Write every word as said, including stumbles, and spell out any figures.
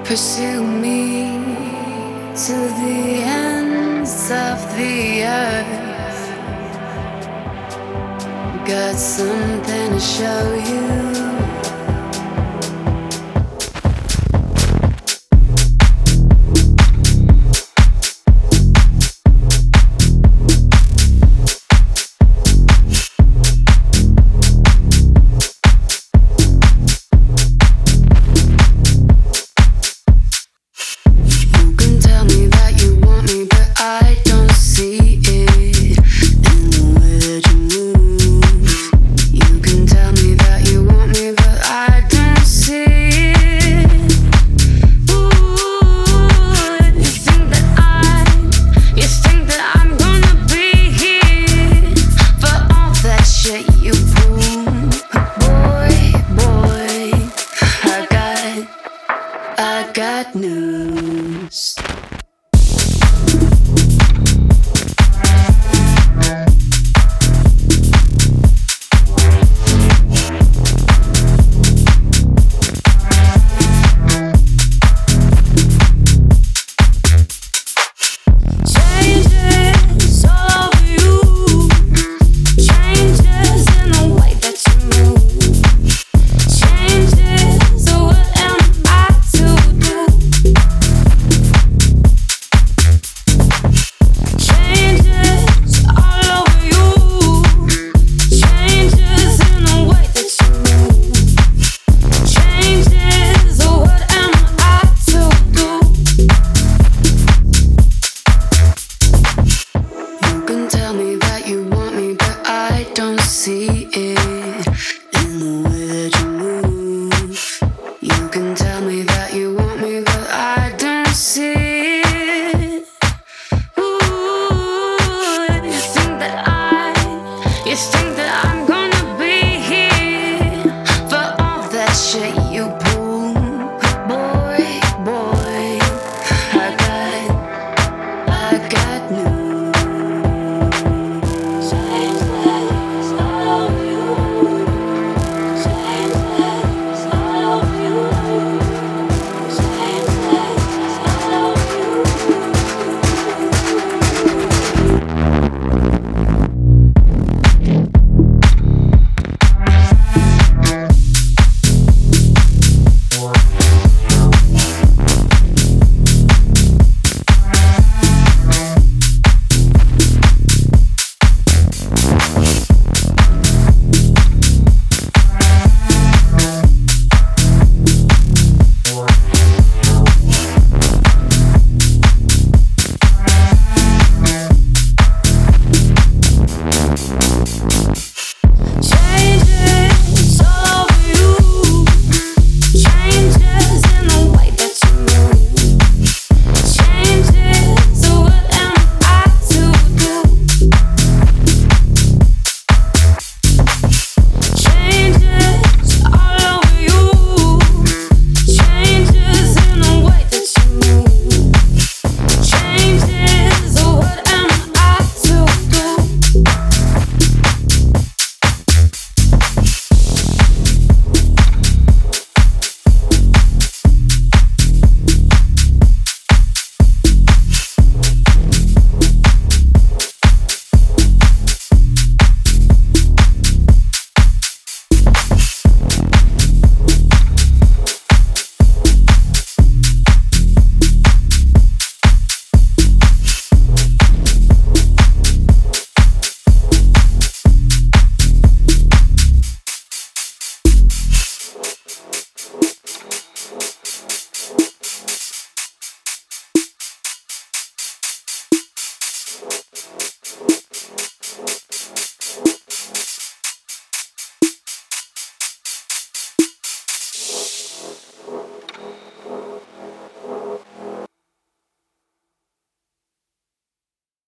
Pursue me to the ends of the earth. Got something to show you. I got news. See it in the way that you move. You can tell me that you want me, but I don't see it. Ooh, you think that I, you think that I'm gonna be here for all that shit you.